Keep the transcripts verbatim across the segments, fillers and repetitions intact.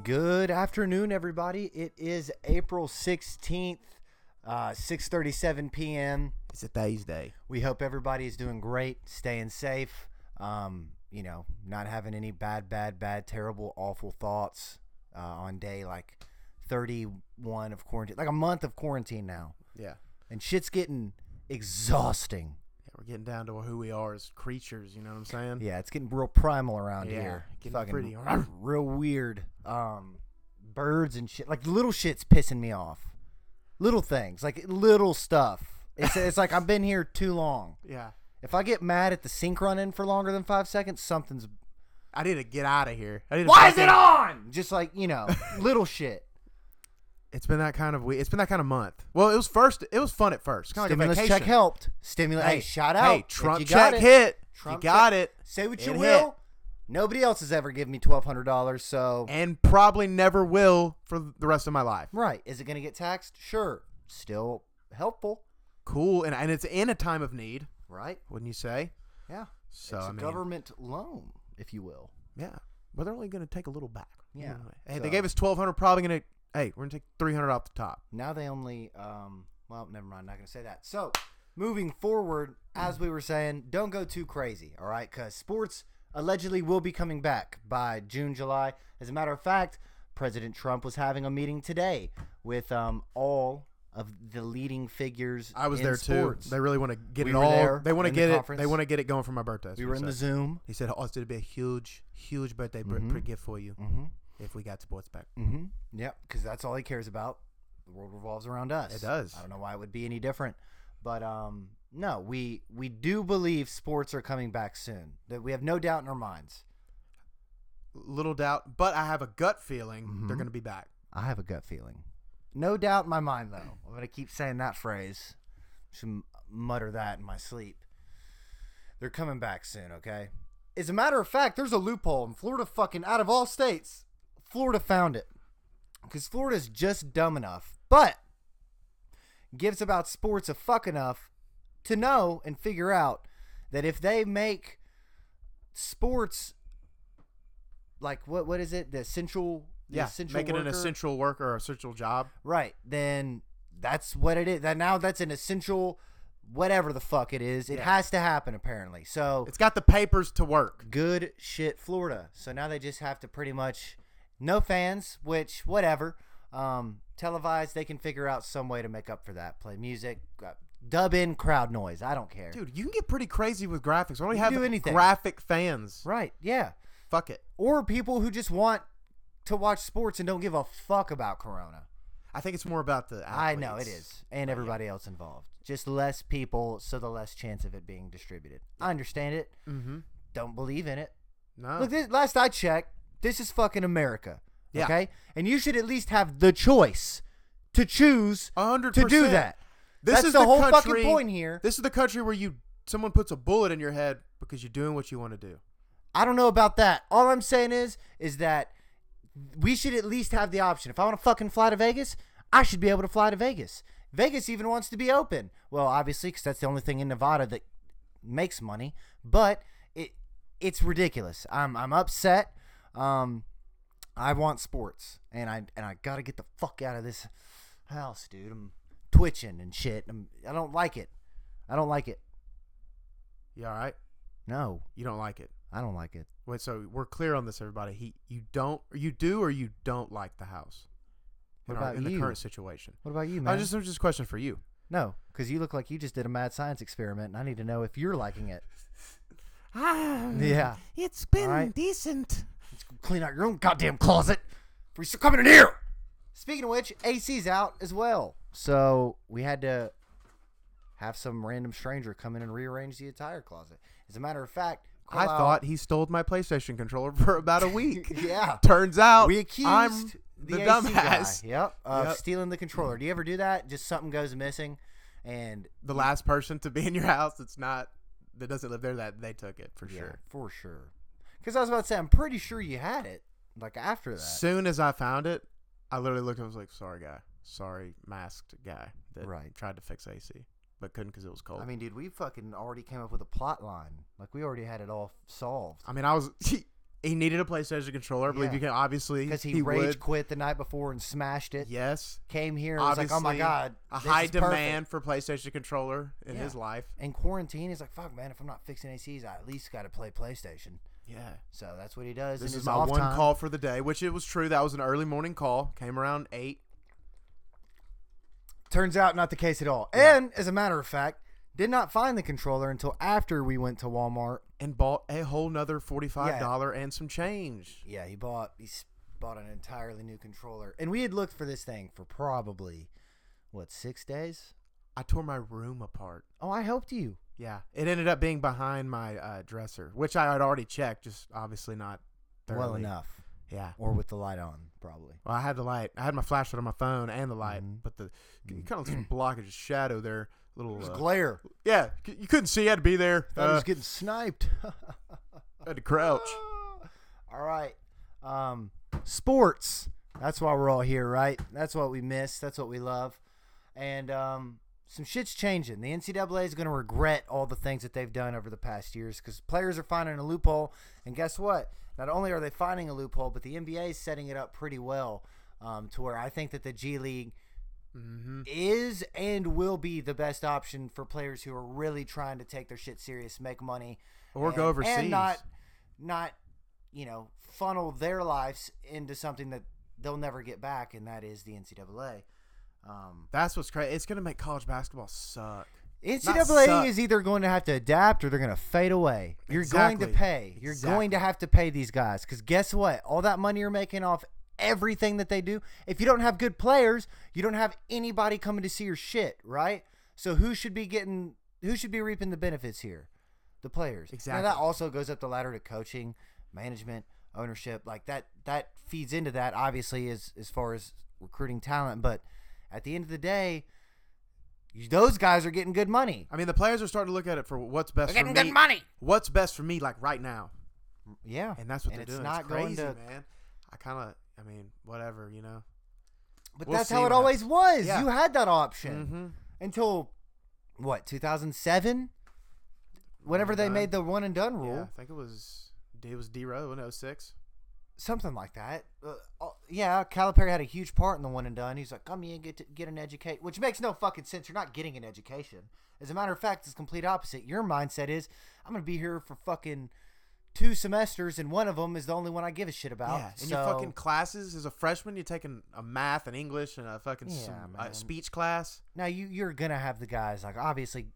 Good afternoon, everybody. It is April sixteenth, uh, six thirty-seven p.m. It's a Thursday. We hope everybody is doing great, staying safe, um, you know, not having any bad, bad, bad, terrible, awful thoughts uh, on day like thirty-one of quarantine, like a month of quarantine now. Yeah. And shit's getting exhausting. Yeah, we're getting down to who we are as creatures, you know what I'm saying? Yeah, it's getting real primal around Yeah, here. getting Fucking pretty- real weird. Um, birds and shit. Like little shit's pissing me off. Little things, like little stuff. It's it's like I've been here too long. Yeah. If I get mad at the sink running for longer than five seconds, something's. I need to get out of here. I need to Why is fucking- it on? Just like, you know, little shit. It's been that kind of week. It's been that kind of month. Well, it was first. It was fun at first. Kind of like a Stimulus vacation. check helped. Stimulus. Hey, shout out. Hey, If Trump you got check it. hit. Trump you got check. it. Say what It you hit. will. Nobody else has ever given me twelve hundred dollars, so. And probably never will for the rest of my life. Right. Is it going to get taxed? Sure. Still helpful. Cool. And, and it's in a time of need, Right. wouldn't you say? Yeah. So, it's a I mean, government loan, if you will. yeah. But they're only going to take a little back. Yeah. Anyway. Hey, So- they gave us twelve hundred dollars, probably going to, hey, we're going to take three hundred dollars off the top. Now they only, um, well, never mind. Not going to say that. So, moving forward, as we were saying, don't go too crazy, all right? Because sports allegedly will be coming back by June, July. As a matter of fact, President Trump was having a meeting today with um, all of the leading figures I was in there sports. too. They really want to get We it were all. there They want to in the get it. conference. They want to get it going for my birthday. That's We what were he in the said. Zoom. He said, "Oh, it's going to be a huge, huge birthday br- Mhm. gift for you Mm-hmm. if we got sports back." Mm-hmm. Yep, because that's all he cares about. The world revolves around us. It does. I don't know why it would be any different, but um, no, we we do believe sports are coming back soon. That we have no doubt in our minds. Little doubt, but I have a gut feeling Mhm. they're going to be back. I have a gut feeling. No doubt in my mind, though. I'm gonna keep saying that phrase. Should m- mutter that in my sleep. They're coming back soon. Okay. As a matter of fact, there's a loophole in Florida. Fucking out of all states, Florida found it. Because Florida's just dumb enough, but gives about sports a fuck enough to know and figure out that if they make sports like what what is it the essential the Yeah, essential make it an worker? essential work or essential job. Right, then that's what it is. That now that's an essential whatever the fuck it is. It Yeah. has to happen apparently. So It's got the papers to work. good shit Florida. So now they just have to pretty much no fans, which whatever. Um, televised, they can figure out some way to make up for that. Play music, uh, dub in crowd noise. I don't care. Dude, you can get pretty crazy with graphics. Why don't You you can have do anything. graphic fans? Right, yeah. Fuck it. Or people who just want to watch sports and don't give a fuck about Corona. I think it's more about the athletes. I know it is, and everybody else involved. Just less people, so the less chance of it being distributed. I understand it. Mm-hmm. Don't believe in it. No. Look, this, last I checked, this is fucking America. Yeah. Okay, and you should at least have the choice to choose A hundred to do percent. that. This That's is the, the whole country- fucking point here. This is the country where you someone puts a bullet in your head because you're doing what you want to do. I don't know about that. All I'm saying is, is that we should at least have the option. If I want to fucking fly to Vegas, I should be able to fly to Vegas. Vegas even wants to be open. Well, obviously, because that's the only thing in Nevada that makes money. But it it's ridiculous. I'm I'm upset. Um, I want sports, and I and I gotta get the fuck out of this house, dude. I'm twitching and shit. I'm, I don't like it. I don't like it. You all right? No, You don't like it. I don't like it. Wait, so we're clear on this, everybody. He, you don't, or you do, or you don't like the house. What in our- about in you? the current situation? What about you, I man? was just, it was just a question for you. No, because you look like you just did a mad science experiment, and I need to know if you're liking it. Ah, Yeah. it's been All right. decent. Let's go clean out your own goddamn closet before you start coming in here. Speaking of which, A C's out as well. So we had to have some random stranger come in and rearrange the entire closet. As a matter of fact, I Carlisle- thought he stole my PlayStation controller for about a week. yeah. Turns out We accused I'm the, the A C guy, dumbass. yep, of Yep. stealing the controller. Do you ever do that? Just something goes missing, and The last person to be in your house that's not that doesn't live there, that they took it for yeah, sure. for sure. Because I was about to say, I'm pretty sure you had it. Like after that, Soon as I found it, I literally looked and was like, "Sorry, guy. Sorry, masked guy that Right. tried to fix A C, but couldn't because it was cold." I mean, dude, we fucking already came up with a plot line. Like we already had it all solved. I mean, I was He needed a PlayStation controller. I believe Yeah. you can obviously because he, he rage would. quit the night before and smashed it. Yes, Came here and was like, "Oh my Obviously, god, a this high is perfect." demand for PlayStation controller in Yeah. his life. In quarantine, he's like, "Fuck, man, if I'm not fixing A Cs, I at least got to play PlayStation." Yeah. So that's what he does. This in is his my off one time. call for the day, which it was true. That was an early morning call. Came around eight. Turns out, not the case at all. Yeah. And as a matter of fact, did not find the controller until after we went to Walmart. And bought a whole nother forty-five dollars and some change. Yeah, he bought he s- bought an entirely new controller, and we had looked for this thing for probably what six days. I tore my room apart. Oh, I helped you. Yeah. It ended up being behind my uh, dresser, which I had already checked, just obviously not thoroughly. Well enough, Yeah. or with the light on, probably. Well, I had the light. I had my flashlight on my phone and the light, Mhm. but the you kind of some blockage of shadow there. Little It was uh, glare. yeah, c- you couldn't see. I had to be there. Thought he Uh, was getting sniped. I had to crouch. All right. Um, sports. That's why we're all here, right? That's what we miss. That's what we love. And um, some shit's changing. The N C double A is going to regret all the things that they've done over the past years because players are finding a loophole. And guess what? Not only are they finding a loophole, but the N B A is setting it up pretty well um, to where I think that the G League Mm-hmm. is and will be the best option for players who are really trying to take their shit serious, make money, Or and, go overseas. and not, not, you know, funnel their lives into something that they'll never get back, and that is the N C double A. Um, That's what's crazy. It's gonna make college basketball suck. N C double A suck. is either going to have to adapt or they're going to fade away. You're going Exactly. to pay. You're going to Exactly. have to pay these guys because guess what? All that money you're making off everything that they do, if you don't have good players, you don't have anybody coming to see your shit, right? So who should be getting, who should be reaping the benefits here? The players. Exactly. Now that also goes up the ladder to coaching, management, ownership. Like that, that feeds into that obviously as as far as recruiting talent. But at the end of the day, those guys are getting good money. I mean, the players are starting to look at it for what's best They're for getting me. good money. What's best for me, like right now, Yeah, and that's what And they're it's doing. not it's going crazy, to- man. I kind of, I mean, whatever, you know. but We'll that's see how it what always was. Yeah. You had that option Mm-hmm. until what two thousand seven, whenever and they done. made the one and done rule. Yeah, I think it was it was D-Row in oh six. Something like that. Uh, uh, yeah, Calipari had a huge part in the one and done. He's like, come here and get to, get an educate, which makes no fucking sense. You're not getting an education. As a matter of fact, it's the complete opposite. Your mindset is, I'm going to be here for fucking two semesters, and one of them is the only one I give a shit about. Yeah, in so, your fucking classes as a freshman, you're taking a math and English and a fucking Yeah, some, uh, man. speech class. now you, you're going to have the guys, like, obviously,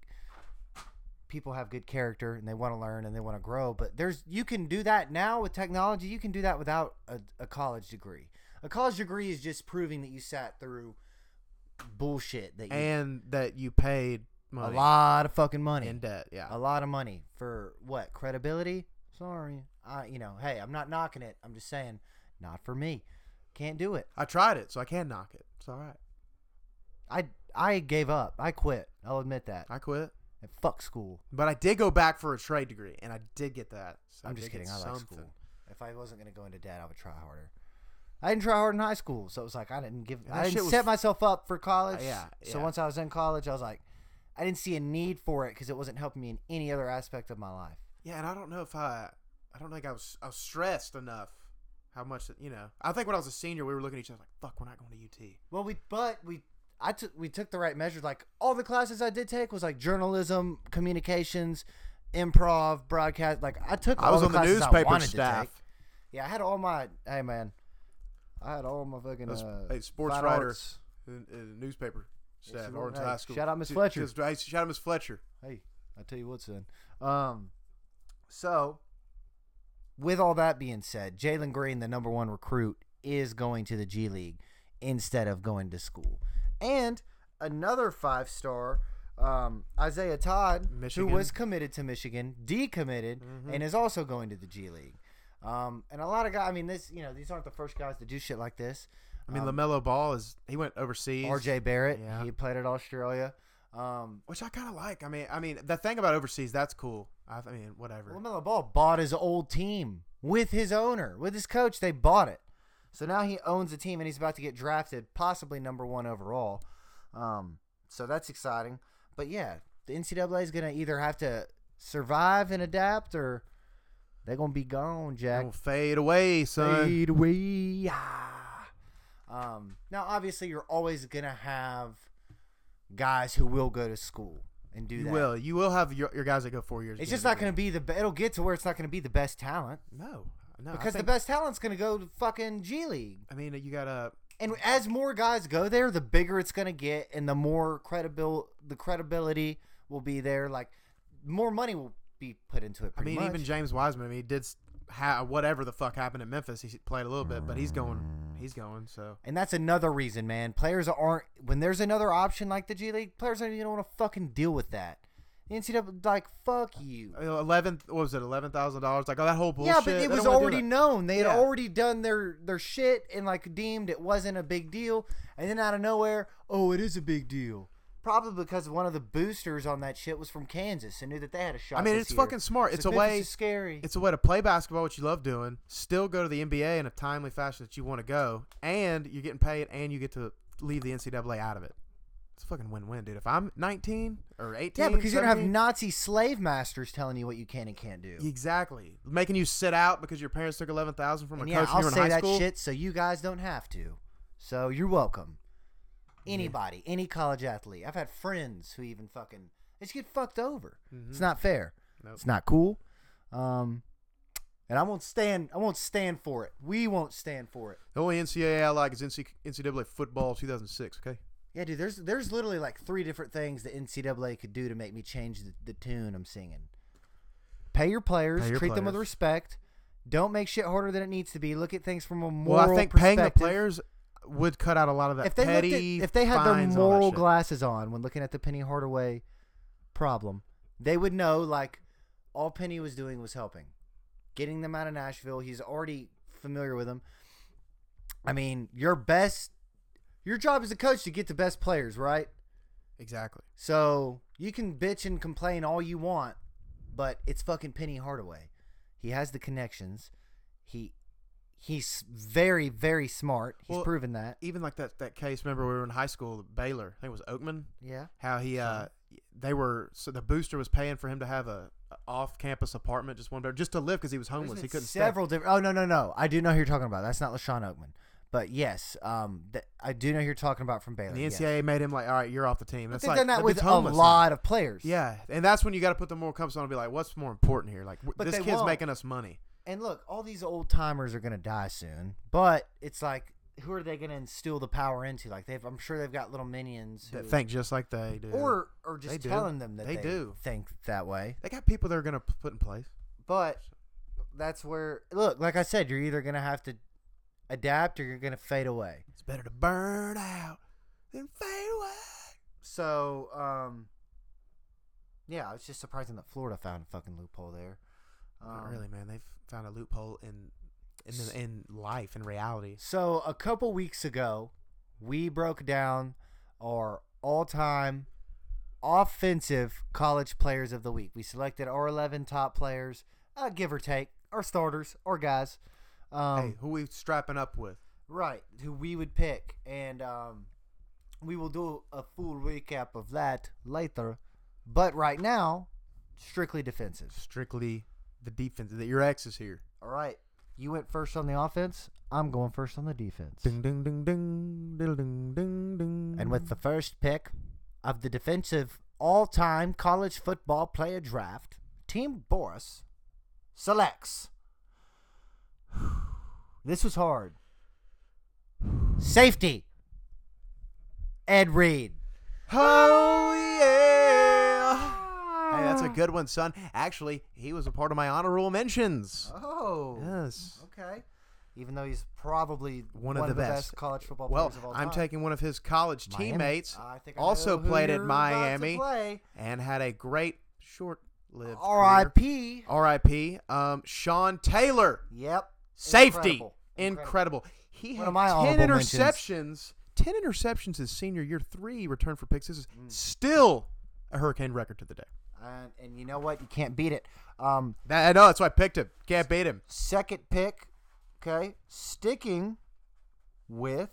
people have good character, and they want to learn, and they want to grow, but there's you can do that now with technology. You can do that without a, a college degree. A college degree is just proving that you sat through bullshit that you And that you paid money a lot of fucking money, in debt. Yeah. a lot of money for what credibility? Sorry, I you know, hey, I'm not knocking it. I'm just saying, not for me. Can't do it. I tried it, so I can knock it. It's all right. I I gave up. I quit. I'll admit that. I quit. And fuck school. But I did go back for a trade degree, and I did get that. So I'm I just did get kidding. I like something. school. If I wasn't gonna go into debt, I would try harder. I didn't try hard in high school, so it was like I didn't give. That I shit didn't was- set myself up for college. Uh, yeah, So yeah. once I was in college, I was like, I didn't see a need for it because it wasn't helping me in any other aspect of my life. Yeah, and I don't know if I, I don't think I was, I was stressed enough. How much, you know? I think when I was a senior, we were looking at each other like, "Fuck, we're not going to U T." Well, we but we I took we took the right measures. Like all the classes I did take was like journalism, communications, improv, broadcast. Like I took. I all was the on the classes I newspaper wanted to staff. take. Yeah, I had all my. Hey man, I had all my fucking. That's- Uh, hey, sports fine writer. arts. In, in newspaper staff, she Orange wrote- High hey, School. shout out Miss She- Fletcher. she was- hey, shout out Miss Fletcher. Hey, I tell you what, son. Um, so with all that being said, Jalen Green, the number one recruit, is going to the G League instead of going to school. And another five star, um, Isaiah Todd, Michigan. who was committed to Michigan, decommitted, Mhm. and is also going to the G League. Um, and a lot of guys, I mean, this, you know, these aren't the first guys to do shit like this. I mean, Um, LaMelo Ball is he went overseas. R J Barrett, Yeah. he played at Australia. Um, which I kind of like. I mean, I mean, the thing about overseas, that's cool. I, I mean, whatever. LaMelo Ball bought his old team with his owner, with his coach. They bought it. So now he owns the team, and he's about to get drafted, possibly number one overall. Um, so that's exciting. But, yeah, the N C double A is going to either have to survive and adapt, or They're gonna be gone, Jack. Don't fade away, son. Fade away. Ah. Um, now, obviously, you're always gonna have guys who will go to school and do You that. will. You will have your, your guys that go four years. It's get just a not degree. gonna be the. Be- it'll get to where it's not gonna be the best talent No, no. I because the think- best talent's gonna go to fucking G League. I mean, you gotta. And as more guys go there, the bigger it's gonna get, and the more credible the credibility will be there. Like more money will be put into it. I Pretty mean, much. even James Wiseman. I mean, he did s- ha- whatever the fuck happened at Memphis. He played a little bit, but he's going. He's going. So And that's another reason, man. Players aren't when there's another option like the G League. Players don't even want to fucking deal with that. The N C double A, like, fuck you. eleven. What was it? Eleven thousand dollars. Like, oh, that whole bullshit. Yeah, but They it don't was wanna do already that. known. They had Yeah. already done their their shit and like deemed it wasn't a big deal. And then out of nowhere, oh, it is a big deal. Probably because one of the boosters on that shit was from Kansas and knew that they had a shot. I mean, this it's year. fucking smart. It's So a Memphis way. is scary. It's a way to play basketball, which you love doing. Still go to the N B A in a timely fashion that you want to go, and you're getting paid, and you get to leave the N C double A out of it. It's a fucking win-win, dude. If I'm nineteen or eighteen, Yeah, because you don't have seventeen, Nazi slave masters telling you what you can and can't do. exactly making you sit out because your parents took eleven thousand from And a yeah, coach when I'll you were in say high that school. shit so you guys don't have to. So you're welcome. Anybody, any college athlete. I've had friends who even fucking they just get fucked over. Mhm. It's not fair. Nope. It's not cool. Um, and I won't stand. I won't stand for it. We won't stand for it. The only N C double A I like is N C double A football two thousand six. Okay. Yeah, dude. There's there's literally like three different things the N C double A could do to make me change the, the tune I'm singing. Pay your players. Pay your treat them with players. respect. Don't make shit harder than it needs to be. Look at things from a moral Well, I think perspective. paying the players would cut out a lot of that if they looked petty at, if they had their fines and all that moral shit. glasses on when looking at the Penny Hardaway problem, they would know like all Penny was doing was helping, getting them out of Nashville. He's already familiar with them. I mean, your best, your job as a coach to get the best players, right? Exactly. So you can bitch and complain all you want, but it's fucking Penny Hardaway. He has the connections. He he's very very smart. He's Well, proven that. Even like that that case. Remember, we were in high school. Baylor. I think it was Oakman. Yeah. How he uh they were so the booster was paying for him to have a, a off campus apartment, just one bedroom, just to live because he was homeless. There's He been couldn't several different. Oh no no no! I do know who you're talking about. That's not LaShawn Oakman, but yes, um, th- I do know who you're talking about from Baylor. stay. The yes. N C double A made him like, all right, you're off the team. But That's they've like done that the with dude's a homeless now. lot of players. Yeah, and that's when you got to put the more compass on and be like, what's more important here? Like, w- But this they kid's won't. making us money. And look, all these old timers are gonna die soon, but it's like, who are they gonna instill the power into? Like they've, I'm sure they've got little minions who, That think just like they do. or or just They do. telling them that They they, do. think that way. they got people they're gonna p- put in place. But that's where look, like I said, you're either gonna have to adapt or you're gonna fade away. It's better to burn out than fade away. So, um, yeah, it's just surprising that Florida found a fucking loophole there. Not Um, really, man. They've found a loophole in in the, in life, in reality. So a couple weeks ago, we broke down our all-time offensive college players of the week. We selected our eleven top players, uh, give or take, our starters, our guys. Um, Hey, who we strapping up with? Right, who we would pick. And um, we will do a full recap of that later. But right now, strictly defensive. Strictly the defense. That your ex is here. All right. You went first on the offense. I'm going first on the defense. Ding ding ding ding diddle, ding ding ding. And with the first pick of the defensive all-time college football player draft, Team Boris selects. This was hard. Safety. Ed Reed. Oh yeah. Hey, that's a good one, son. Actually, he was a part of my honorable mentions. Oh. Yes. Okay. Even though he's probably One of the best. college football Well, players of all I'm time. taking one of his college Miami. teammates, I think I also know who played at you're about to Miami, play. and had a great short-lived R I career. P R I P Um, Sean Taylor, Yep. safety, Incredible. incredible. He One had of my ten honorable mentions. interceptions. Ten interceptions his senior year. Three return for picks. This is Mm. still a Hurricane record to the day. And, and you know what? You can't beat it. Um, That, I know. That's why I picked him. Can't beat him. second pick, okay, sticking with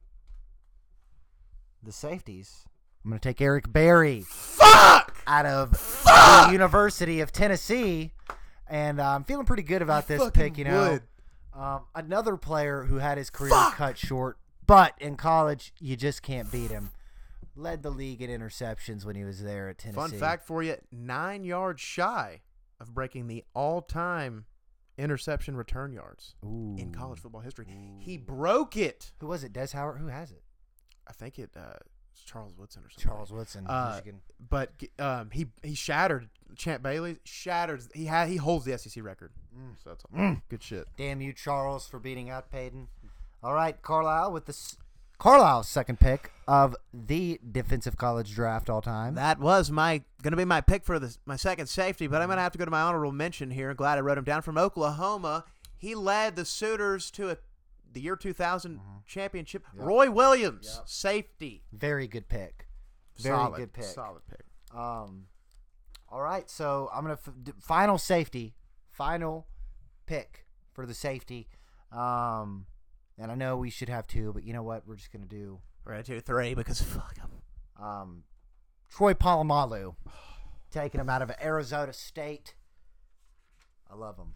the safeties. I'm going to take Eric Berry Fuck. out of Fuck! the University of Tennessee And uh, I'm feeling pretty good about I this fucking pick, you know. would. Um, another player who had his career Fuck! cut short, but in college, you just can't beat him. Led the league in interceptions when he was there at Tennessee. Fun fact for you, nine yards shy of breaking the all-time interception return yards Ooh. in college football history. He broke it. Who was it? Des Howard? Who has it? I think it uh, it's Charles Woodson or something. Charles Woodson, Uh, Michigan. But um, he he shattered Champ Bailey. Shattered. He had he holds the S E C record. Mm. So that's Mm. good shit. Damn you, Charles, for beating out Payton. All right, Carlisle with the s- Carlisle's second pick of the defensive college draft all time. That was my going to be my pick for the, my second safety, but I'm going to have to go to my honorable mention here. Glad I wrote him down. From Oklahoma, he led the Sooners to a, the year two thousand Mhm. championship. Yep. Roy Williams, Yep. safety. Very good pick. Very Solid, good pick. Solid pick. Um, all right, so I'm gonna f- d- final safety, final pick for the safety. Um, and I know we should have two, but you know what? We're just gonna do We're going to do three because fuck him. um, Troy Polamalu, taking him out of Arizona State. I love him.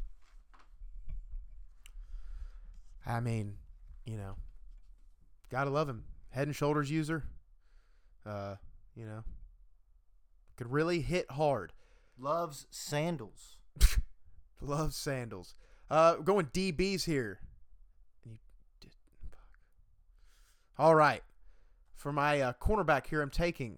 I mean, you know, gotta love him. Head and shoulders user. Uh, you know, could really hit hard. Loves sandals. Loves sandals. Uh, we're going D Bs here. You did, fuck. All right, for my uh, cornerback here, I'm taking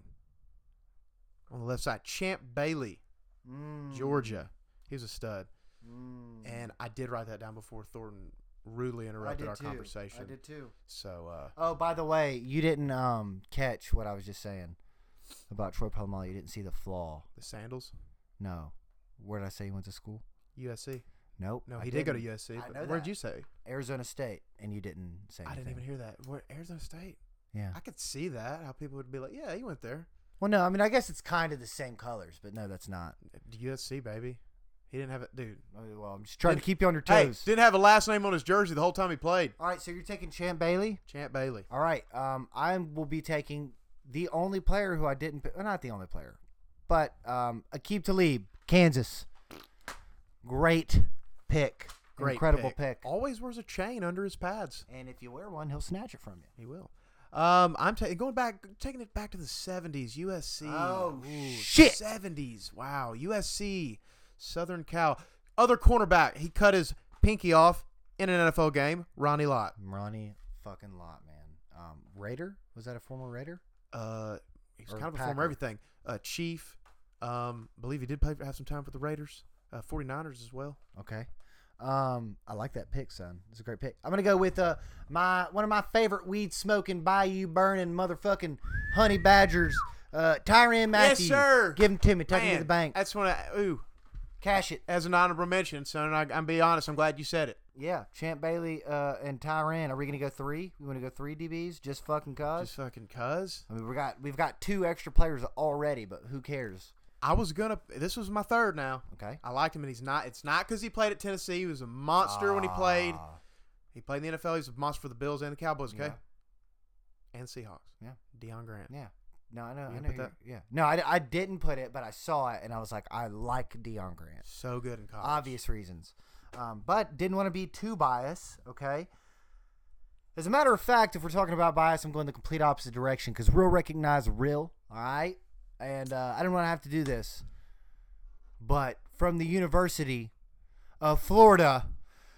on the left side Champ Bailey, Mm. Georgia. He was a stud, Mm. and I did write that down before Thornton rudely I interrupted did our too. conversation. I did too. So, uh, Oh, by the way, you didn't um catch what I was just saying about Troy Polamalu. You didn't see the flaw. the sandals, No. Where did I say he went to school? U S C. Nope. No, I he did go to didn't. U S C. I but know where that. did you say? Arizona State, and you didn't say I anything. didn't even hear that. Where Arizona State? Yeah. I could see that. How people would be like, "Yeah, he went there." Well, no, I mean, I guess it's kind of the same colors, but no, that's not. U S C, baby. He didn't have it, dude. Oh, well, I'm just trying to Didn't- keep you on your Hey, toes. didn't have a last name on his jersey the whole time he played. All right, so you're taking Champ Bailey. Champ Bailey. All right, um, I will be taking the only player who I didn't pick. Well, not the only player, but um, Aqib Talib, Kansas. Great pick. Great Incredible pick. pick. Always wears a chain under his pads. And if you wear one, he'll snatch it from you. He will. Um, I'm ta- going back, taking it back to the seventies. U S C. Oh, Ooh, shit. seventies. Wow. U S C. Southern Cal. Other cornerback. He cut his pinky off in an N F L game. Ronnie Lott. Ronnie fucking Lott, man. Um, Raider? Was that a former Raider? Uh, he's Or kind of a Packer. former everything. Uh, Chief. Um, believe he did play have some time for the Raiders. Uh, 49ers as well. Okay. Um, I like that pick, son. It's a great pick. I'm gonna go with uh my one of my favorite weed smoking, bayou burning, motherfucking honey badgers. Uh, Tyrann Matthew. sir. Give him to me. Take him to Man, the bank. That's when I, ooh, Cash it. as an honorable mention, son. I, I'm be honest. I'm glad you said it. Yeah, Champ Bailey uh, and Tyrann. Are we gonna go three? We want to go three D Bs? Just fucking cause. Just fucking cuz. I mean, we got we've got two extra players already, but who cares? I was gonna. This was my third now. Okay. I liked him, and he's not. It's not because he played at Tennessee. He was a monster when he played. Ah, He played in the N F L. He's a monster for the Bills and the Cowboys. Okay, Yeah. and Seahawks. Yeah. Deion Grant. Yeah. No, I know. You I didn't know. put you're- that? Yeah. No, I, I didn't put it, but I saw it and I was like, I like Deion Grant. So good in college. Obvious reasons. Um, but didn't want to be too biased, okay? As a matter of fact, if we're talking about bias, I'm going the complete opposite direction because real recognize real, all right? And uh, I didn't want to have to do this. But from the University of Florida,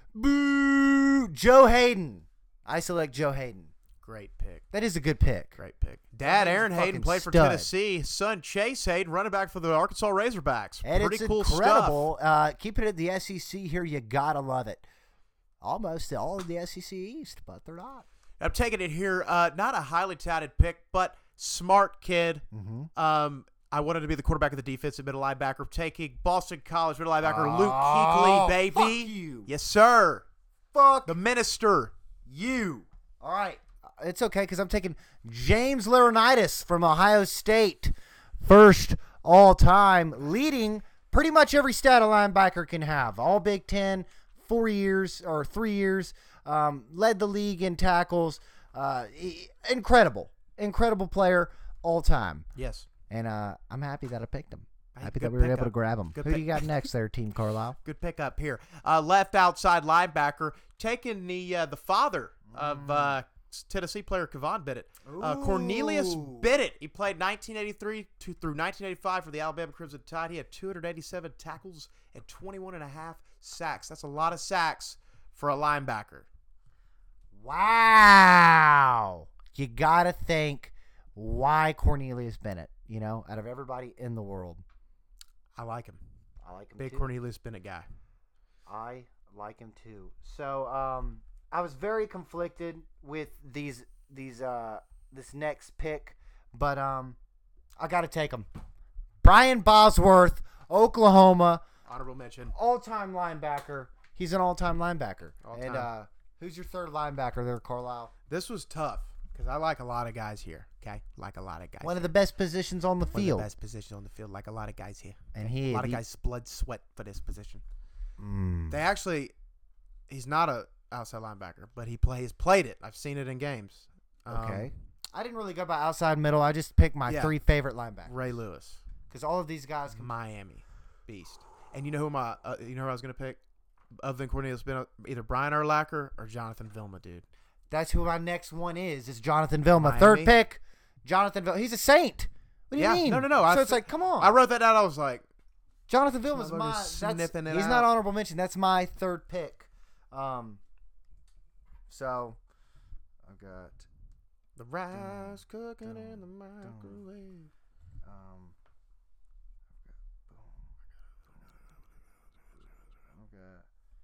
boo, Joe Hayden. I select Joe Hayden. Great pick. That is a good pick. Great pick. Dad He's a Aaron Hayden fucking played for stud. Tennessee. Son Chase Hayden, running back for the Arkansas Razorbacks. And Pretty it's cool incredible. Uh, keep it at the S E C here. You got to love it. Almost all of the S E C East, but they're not. I'm taking it here. Uh, not a highly touted pick, but smart kid. Mm-hmm. Um, I wanted to be the quarterback of the defensive middle linebacker. Taking Boston College middle linebacker Luke Oh, Kuechly, baby. fuck you. Yes, sir. Fuck The minister. you. All right. It's okay because I'm taking James Laurinaitis from Ohio State. First all time, leading pretty much every stat a linebacker can have. All Big Ten, four years or three years. Um, led the league in tackles. Uh, e- incredible. Incredible player all time. Yes. And uh, I'm happy that I picked him. Hey, Happy good that we were able pickup. to grab him. Good Who do pick- you got next there, Team Carlisle? Good pickup here. Uh, left outside linebacker, taking the uh, the father of uh, Tennessee player Kevon Bennett. Uh, Cornelius Ooh. Bennett. He played nineteen eighty-three to, through nineteen eighty-five for the Alabama Crimson Tide. He had two hundred eighty-seven tackles and twenty-one and a half sacks. That's a lot of sacks for a linebacker. Wow. You got to think why Cornelius Bennett, you know, out of everybody in the world. I like him. I like him Big too. Cornelius Bennett guy. I like him too. So, um, I was very conflicted with these these uh this next pick, but um, I got to take him. Brian Bosworth, Oklahoma, Honorable mention. all-time linebacker. He's an all-time linebacker. All-time. And uh, who's your third linebacker there, Carlisle? This was tough because I like a lot of guys here. Okay, like a lot of guys. One of the best positions on the One field. of the best positions on the field. Like a lot of guys here. And he A lot of he- guys blood sweat for this position. Mm. They actually, he's not a outside linebacker, but he plays played it. I've seen it in games. Um, Okay. I didn't really go by outside middle. I just picked my Yeah. three favorite linebackers. Ray Lewis, Because all of these guys can. Miami, beast. And you know who my, uh, you know who I was gonna pick, other than Cornelius Bennett, either Brian Urlacher or Jonathan Vilma, dude. That's who my next one is. Is Jonathan Vilma. Miami. Third pick, Jonathan Vilma. He's a saint. What do you Yeah. mean? No, no, no. So I it's fi- like, come on. I wrote that down. I was like, Jonathan Vilma's Motherfucker's my. That's, sniffing it he's out. not honorable mention. That's my third pick. Um. So, I've got. the rice cooking in the microwave. Um. I've got.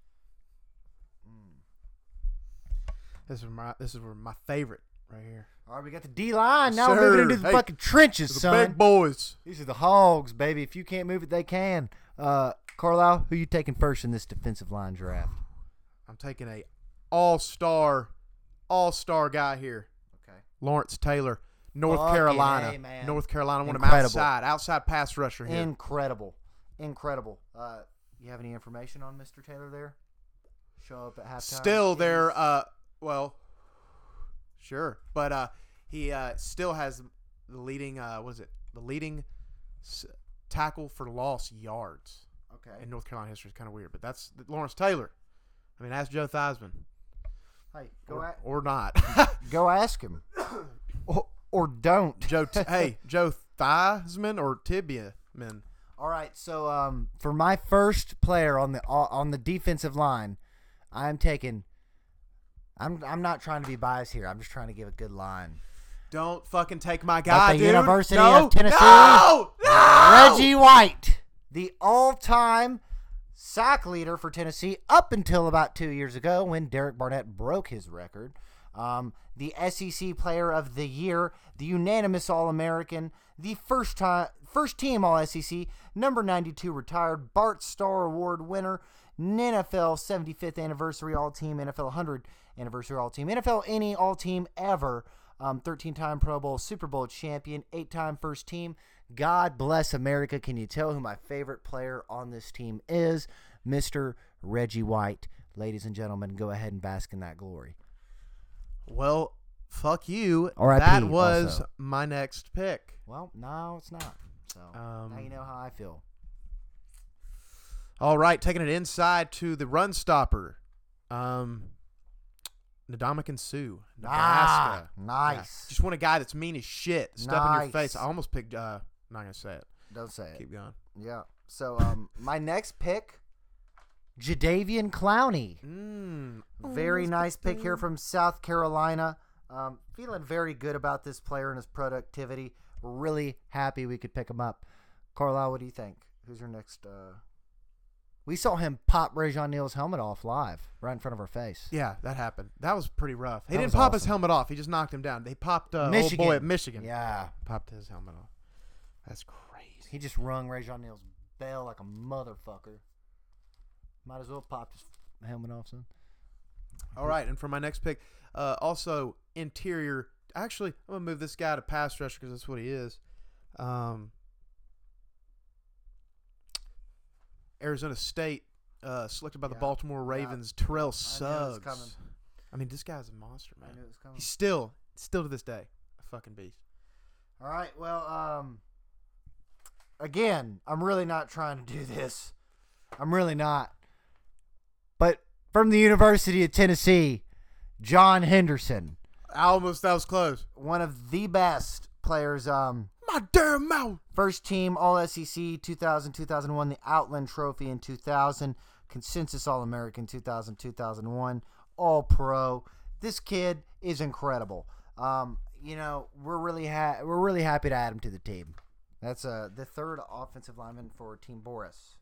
Mm. This is my, this is where my favorite right here. All right, we got the D line. Now Sir. we're moving into the Hey, fucking trenches, The son. big boys. These are the hogs, baby. If you can't move it, they can. Uh, Carlisle, who you taking first in this defensive line draft? I'm taking a all-star, all-star guy here. Okay. Lawrence Taylor, North Fucking Carolina. A, man. North Carolina, want him Incredible. outside, outside pass rusher here. Incredible. Incredible. Uh, you have any information on Mister Taylor there? Show up at halftime. Still there, Yes. uh, well, sure, but uh, he uh, still has the leading, uh, what is it? The leading s- tackle for lost yards Okay. in North Carolina history. Is kind of weird, but that's Lawrence Taylor. I mean, ask Joe Theismann, Hey, go or, a- or not. go ask him. or, or don't. Joe, T- hey, Joe Theismann or Tibia man. All right, so um, for my first player on the on the defensive line, I'm taking. I'm I'm not trying to be biased here. I'm just trying to give a good line. Don't fucking take my guy, the dude. University no, of Tennessee. No, no! Reggie White, the all-time sack leader for Tennessee up until about two years ago when Derek Barnett broke his record. Um, the S E C Player of the Year, the unanimous All-American, the first time, first team All S E C, number ninety-two retired, Bart Starr Award winner, N F L seventy-fifth anniversary All-Team, N F L one hundred anniversary All-Team, N F L any All-Team ever, um, thirteen-time Pro Bowl, Super Bowl champion, eight-time first team. God bless America. Can you tell who my favorite player on this team is? Mister Reggie White. Ladies and gentlemen, go ahead and bask in that glory. Well, fuck you. R I P That was also. my next pick. Well, no, it's not. So Um, now you know how I feel. All right, taking it inside to the run stopper. Um, Ndamukong Suh, Nebraska. Ah, nice. Yeah. Just want a guy that's mean as shit. Step in your Nice. face. I almost picked. Uh, I'm not gonna say it. Don't say it. Keep going. Yeah. So um, my next pick, Jadeveon Clowney. Mm. Very nice pick here from South Carolina. Um, feeling very good about this player and his productivity. Really happy we could pick him up. Carlisle, what do you think? Who's your next? Uh... We saw him pop Rajon Neal's helmet off live right in front of our face. Yeah, that happened. That was pretty rough. He That didn't was pop his awesome. helmet off. He just knocked him down. They popped uh, old Michigan. boy at Michigan. Yeah. Popped his helmet off. That's crazy. He just rung Rajon Neal's bell like a motherfucker. Might as well pop his helmet off, son. All right, and for my next pick, uh, also interior. Actually, I'm gonna move this guy to pass rusher because that's what he is. Um, Arizona State, uh, selected by the Yeah. Baltimore Yeah. Ravens, Terrell I knew it was Suggs. coming. I mean, this guy's a monster, I man. knew it was coming. He's still, still to this day, a fucking beast. All right. Well, um, again, I'm really not trying to do this. I'm really not. But from the University of Tennessee, John Henderson. I almost, that was close. One of the best players. Um, My damn mouth. First team All S E C two thousand, two thousand one, the Outland Trophy in two thousand, Consensus All-American two thousand, two thousand one, All-Pro. This kid is incredible. Um, you know, we're really ha- we're really happy to add him to the team. That's uh, the third offensive lineman for Team Boris.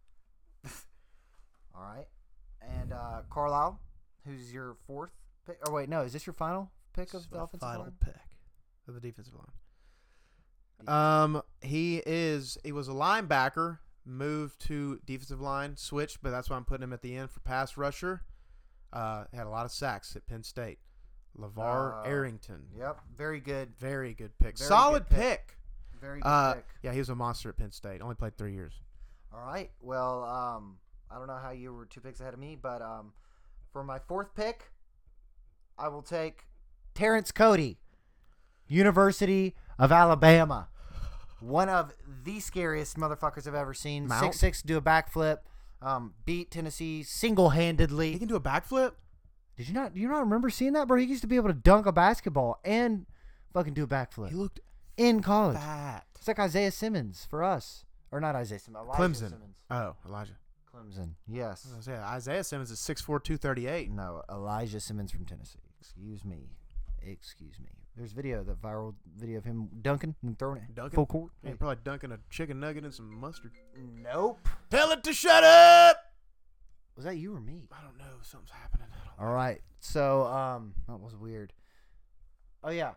All right. And uh, Carlisle, who's your fourth pick? Or wait, no, is this your final pick of the offensive final line? pick of the defensive line. Um, he is. He was a linebacker, moved to defensive line, switched, but that's why I'm putting him at the end for pass rusher. Uh, had a lot of sacks at Penn State. LeVar Uh, Arrington. Yep, very good. Very good pick. Very Solid good pick. pick. Very good Uh, pick. yeah, he was a monster at Penn State. Only played three years. All right. Well, um, I don't know how you were two picks ahead of me, but um, for my fourth pick, I will take Terrence Cody, University of Alabama. One of the scariest motherfuckers I've ever seen. Mount? six six, do a backflip. Um, beat Tennessee single-handedly. He can do a backflip. Did you not? Do you not remember seeing that, bro? He used to be able to dunk a basketball and fucking do a backflip He looked in college. fat. It's like Isaiah Simmons for us, or not Isaiah Simmons. Elijah Clemson. Simmons. Oh, Elijah. Clemson. Yes. I was gonna say, Isaiah Simmons is six four, two thirty-eight. No, Elijah Simmons from Tennessee. Excuse me. Excuse me. There's video, the viral video of him dunking and throwing it Dunking? full court. Yeah, probably dunking a chicken nugget and some mustard. Nope. Tell it to shut up. Was that you or me? I don't know. Something's happening. I don't All right. So, um, that was weird. Oh yeah.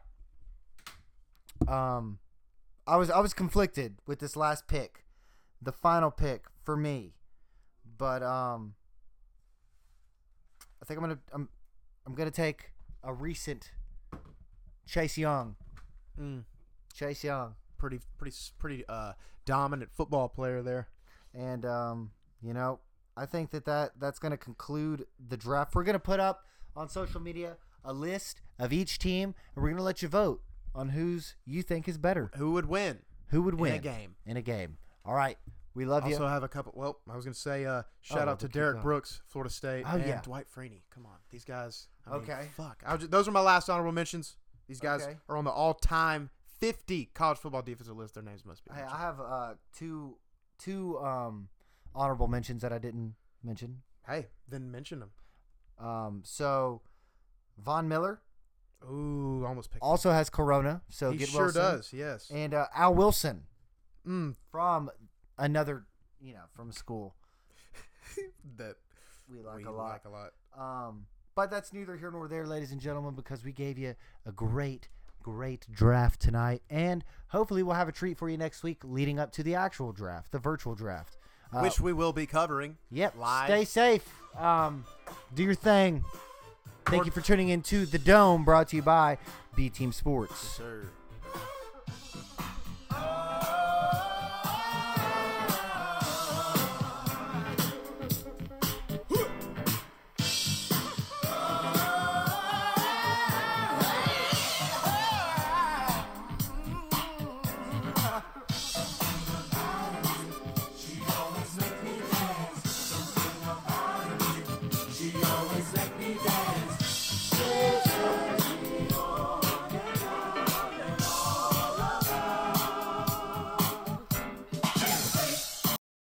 Um, I was I was conflicted with this last pick, the final pick for me, but um, I think I'm gonna I'm I'm gonna take a recent Chase Young. Mm, Chase Young, pretty, pretty, pretty uh, dominant football player there. and um, you know, I think that, that that's gonna conclude the draft. We're gonna put up on social media a list of each team, and we're gonna let you vote on whose you think is better. Who would win? Who would win in a game? In a game. All right. We love Also you. have a couple. Well, I was going to say, uh, shout Oh, out to keep Derek going. Brooks, Florida State, Oh, and yeah. Dwight Freeney. Come on, these guys. I mean, Okay. Fuck. I was just, those are my last honorable mentions. These guys Okay. are on the all-time fifty college football defensive list. Their names must be. Hey, mentioned. I have uh, two two um, honorable mentions that I didn't mention. Hey, then mention them. Um, so, Von Miller Ooh, almost picked. also has Corona. So he get sure Wilson. does. Yes. And uh, Al Wilson Mm, from another, you know, from school that we like we a lot. like a lot. Um, but that's neither here nor there, ladies and gentlemen, because we gave you a great, great draft tonight. And hopefully we'll have a treat for you next week leading up to the actual draft, the virtual draft. Uh, Which we will be covering. Yep. live. Stay safe. Um, do your thing. Thank you for tuning in to The Dome, brought to you by B Team Sports. Sir.